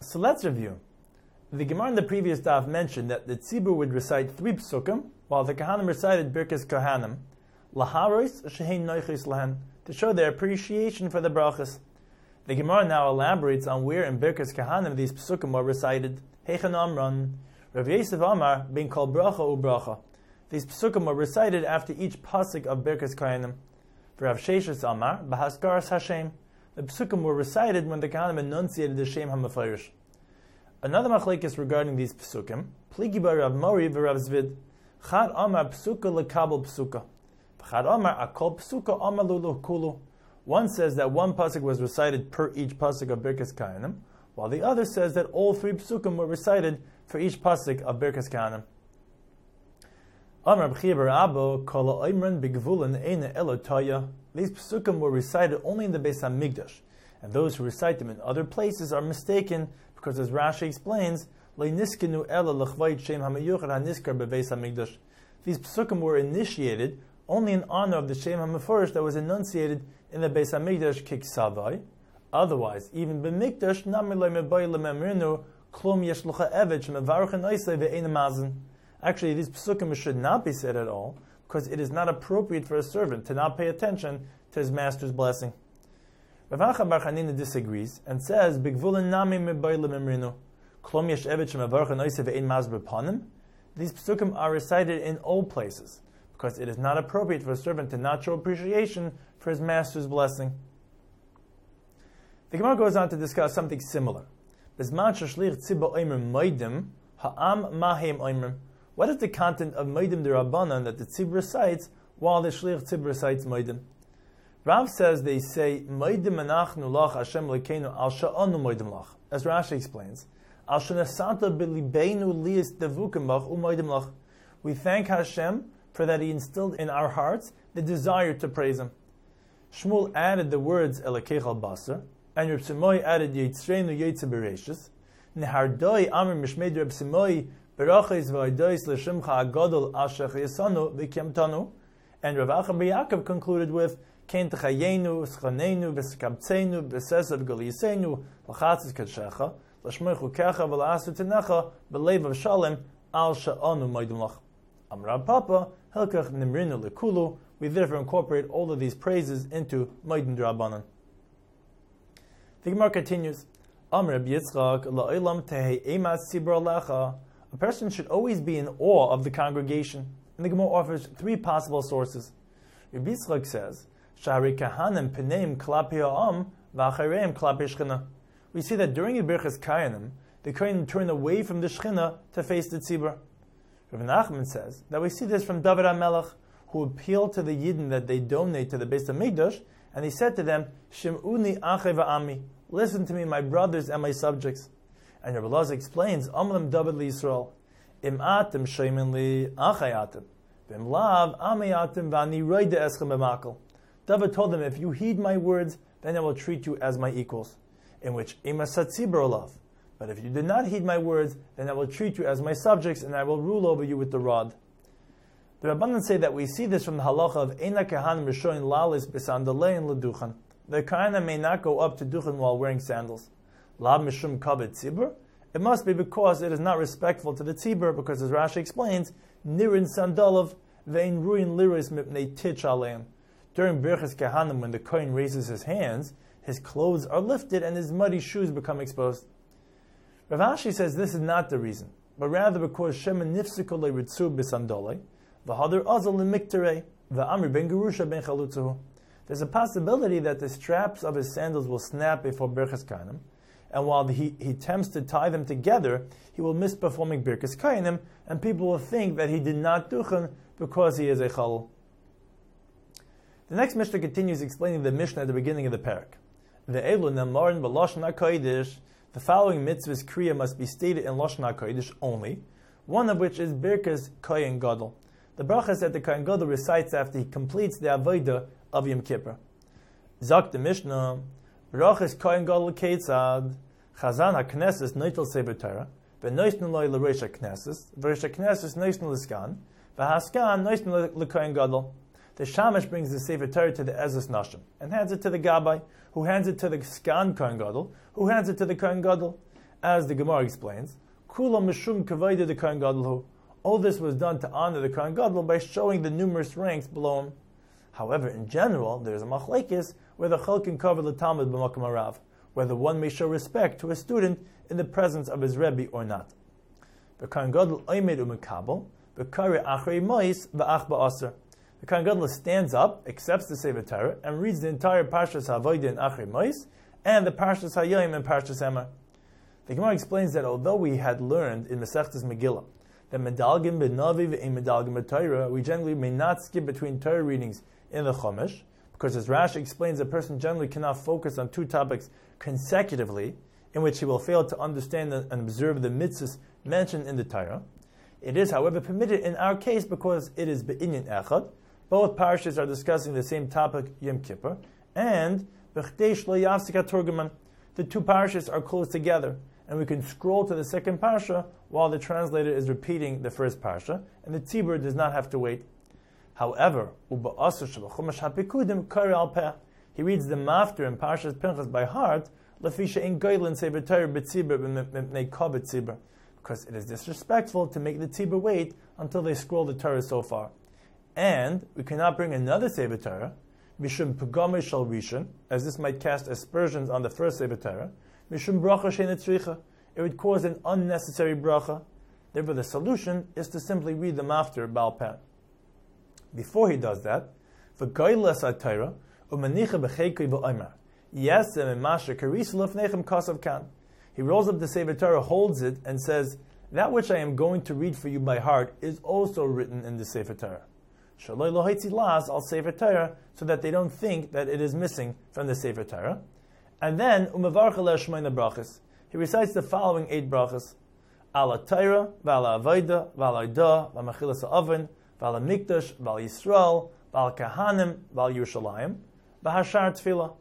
So let's review. The Gemara in the previous daf mentioned that the tzibur would recite 3 psukim, while the Kahanim recited Birkas Kohanim, laharos shehein noichos lahen, to show their appreciation for the brachas. The Gemara now elaborates on where in Birkas Kohanim these psukim were recited. Heichan Amran, Rav Yosef Amar, being called bracha u-bracha. These psukim were recited after each pasuk of Birkas Kohanim. For Rav Sheshes Amar, Bahaskaras Hashem, the psukim were recited when the Kohanim enunciated the Shem HaMefarish. Another machlekes regarding these psukim, Pligi bar Rav Mori v'Rav Zvid, Chad Amar psuka lekabel psuka, Chad Amar akol psuka Amar lulu kulu. One says that one pasuk was recited per each pasuk of Birkas Kohanim, while the other says that all 3 psukim were recited for each pasuk of Birkas Kohanim. Amar b'chia bar Abba kol ha'imran b'gvulin eina elotaya. These psukim were recited only in the Beis HaMikdash, and those who recite them in other places are mistaken, because as Rashi explains, these psukim were initiated only in honor of the Shem HaMefarish that was enunciated in the Beis HaMikdash kiksavai. Otherwise, even b'mikdash actually, these psukim should not be said at all, because it is not appropriate for a servant to not pay attention to his master's blessing. Rav Acha bar Chanina disagrees and says, "B'gvulin nami mebayla memrinu, klom yesh evet shemavarcha noise ve'ein mazber panim." These psukim are recited in all places, because it is not appropriate for a servant to not show appreciation for his master's blessing. The Gemara goes on to discuss something similar. Bizman shashlich tzibah oimer moedim, ha'am mahem oimer. What is the content of moedim d'Rabbanan that the tzibah recites while the shlich tzibah recites moedim? Rav says they say, Moedim anachnu lach Hashem lekeinu al sha'anu moedim lach. As Rashi explains, al shenasanta b'libeinu liyis devukim lach u'moedim lach. We thank Hashem for that He instilled in our hearts the desire to praise Him. Shmuel added the words Elokech al basar, and Reb Simoy added Yitzreinu Yetze Bereshis. Nehardoi Amr Mishmeid Reb Simoy Berachos v'Aidois l'Shimcha Agadol Asher Chayesanu v'Kyamtanu. And Rav Acha bar Yaakov concluded with Ken techayenu, schanenu, v'skabtzenu, v'sesav galiyasenu, l'chatzis kadshecha, l'shmoichu kecha, v'la'asu tenecha, v'leiv of shalem, al sha'anu moedim lach. Amar Papa, hilkach nimrinu lekulu. We therefore incorporate all of these praises into moedim d'Rabbanan. The Gemara continues, Amar Reb Yitzchak, la'olam tehei emas tzibur alecha. A person should always be in awe of the congregation. And the Gemara offers 3 possible sources. Reb Yitzchak says, Shari Kahanim Peneim Klapi Ha'am V'achareim Klapi Shechina. We see that during the Birchas Kohanim, the Kohanim turn away from the Shechina to face the Tzibur. Rav Nachman says that we see this from David HaMelech, who appealed to the Yidden that they donate to the Beis HaMikdash, and he said to them, Shim'uni Achei V'ami, listen to me, my brothers and my subjects. And Rabbi Elazar explains, Amlam David L'Yisrael, Im Atem Sheimin Li Achei Atem, V'im Lav Amei Atem V'ani Roide Eschem B'Makel. David told them, if you heed my words, then I will treat you as my equals. In which, olav. But if you do not heed my words, then I will treat you as my subjects, and I will rule over you with the rod. The Rabbanan say that we see this from the halacha of Eina Kahanim Rishoin Lalis B'Sandalein L'Duchan. The Kahana may not go up to Duchan while wearing sandals. Lav Mishum Kavod Tzibur. It must be because it is not respectful to the Tzibur, because as Rashi explains, Nirin Sandalav Vein Ruin Liris Mipnei Tich Aleim. During Birchas Kohanim, when the Kohen raises his hands, his clothes are lifted and his muddy shoes become exposed. Rav Ashi says this is not the reason, but rather because Shema Nifsiku Le'Ritzu B'Sandolei, V'Hadar Azal L'Mikterei, V'Amri Ben Gerusha Ben Chalutzuhu. There's a possibility that the straps of his sandals will snap before Birchas Kohanim, and while he attempts to tie them together, he will miss performing Birchas Kohanim, and people will think that he did not duchen because he is a Chalul. The next Mishnah continues explaining the Mishnah at the beginning of the parak. The following mitzvahs kriya must be stated in Lashon HaKodesh only, one of which is Birkas Kohen Gadol. The brachas that the Kohen Gadol recites after he completes the avodah of Yom Kippur. Zok the Mishnah, brachas Kohen Gadol Keitzad, Chazan HaKnesses Noitel Sefer Torah, V'noisnu loy l'Rosh HaKnesses, V'Rosh HaKnesses noisnu l'Skan, V'Haskan noisnu l'Kohen Gadol. The Shamash brings the Sefer Torah to the Ezras Nashim and hands it to the Gabbai, who hands it to the Skan Kohen Gadol, who hands it to the Kohen Gadol. As the Gemara explains, Kula Mishum Kavayda the Kohen Gadol. All this was done to honor the Kohen Gadol by showing the numerous ranks below him. However, in general, there is a machlekes where the Chol can cover the Talmud b'makom harav, whether one may show respect to a student in the presence of his Rebbe or not. The Kohen Gadol oimed umekabel, v'kari achrei mois v'ach ba'aser. The Kohen Gadol stands up, accepts the Sefer Torah, and reads the entire Parshas Havodah in Achrei Mois, and the Parshas Hayom and Parshas Emor. The Gemara explains that although we had learned in Masechtas Megillah that medalgim b'navi and medalgim b'Torah, we generally may not skip between Torah readings in the Chumash, because as Rashi explains, a person generally cannot focus on two topics consecutively, in which he will fail to understand and observe the mitzvahs mentioned in the Torah. It is, however, permitted in our case because it is be'inyan echad. Both parshas are discussing the same topic, Yom Kippur, and b'chdei shlo yafsik haturgaman. The two parshas are close together, and we can scroll to the second parsha while the translator is repeating the first parsha, and the tzibur does not have to wait. However, uba'asur sheb'chumash hapikudim kari al peh. He reads the mafter in Parshas Pinchas by heart, lefisha in goylin sefer Torah b'tzibur b'mepnei kavod tzibur, because it is disrespectful to make the tzibur wait until they scroll the Torah so far. And we cannot bring another Sefer Torah, mishum pagame shal rishon, as this might cast aspersions on the first Sefer Torah, mishum bracha she'eina tzricha. It would cause an unnecessary bracha. Therefore, the solution is to simply read them after Baal Peh. Before he does that, v'goylas ha-Torah u'manicha b'cheikoi v'omer yesem emasher karis lefnechem kasav kan. He rolls up the Sefer Torah, holds it, and says, "That which I am going to read for you by heart is also written in the Sefer Torah." Shaloi lo haitzi las al Sefer Torah, so that they don't think that it is missing from the Sefer Torah. And then umevarcha le'shmeina brachas. He recites the following 8 brachas: Ala Torah, v'ala Avodah, v'ala Idah, v'machilas ha'oven, v'ala Mikdash, v'al Yisrael, v'al Kahanim, v'al Yerushalayim, v'hashar Tefillah.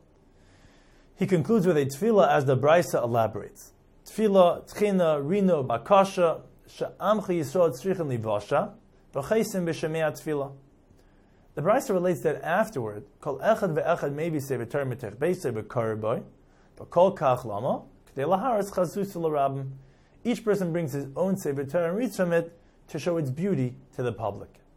He concludes with a Tefillah as the Brisa elaborates. Tefillah, Tchina, Rino, Bakasha, Sha'amcha Yisrael Tzrichen Livasha, v'chaisim b'shemei Tefillah. The Brisa relates that afterward, Kol echad ve'echad maybe Sefer Torah mitech beisei v'karaboy, v'kol kach lama, k'dei laharas chazus l'rabim. Each person brings his own Sefer Torah and reads from it to show its beauty to the public.